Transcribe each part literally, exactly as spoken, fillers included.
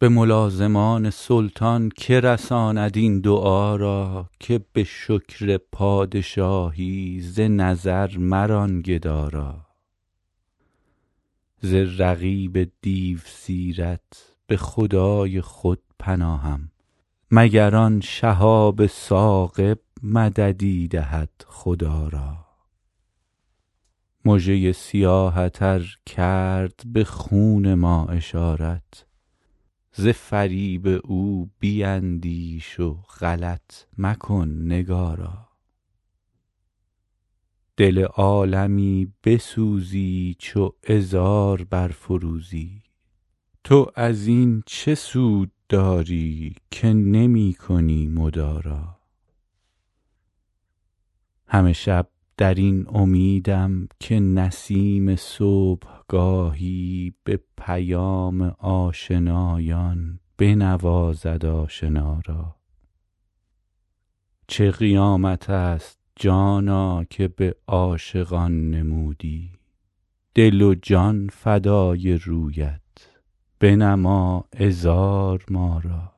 به ملازمان سلطان که رساند این دعا را که به شکر پادشاهی ز نظر مران گدا را. ز رقیب دیو سیرت به خدای خود پناهم، مگر آن شهاب ثاقب مددی دهد خدا را. مژه سیاهت ار کرد به خون ما اشارت، ز فریب او بیندیش و غلط مکن نگارا. دل عالمی بسوزی چو عذار برفروزی، تو از این چه سود داری که نمی کنی مدارا. همه شب در این امیدم که نسیم صبحگاهی به پیام آشنایان بنوازد آشنا را. چه قیامت است جانا که به عاشقان نمودی، دل و جان فدای رویت بنما عذار ما را.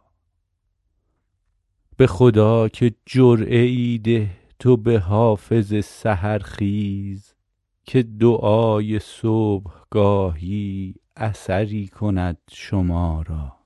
به خدا که جرعه ای ده تو به حافظ سحرخیز، که دعای صبحگاهی اثری کند شما را.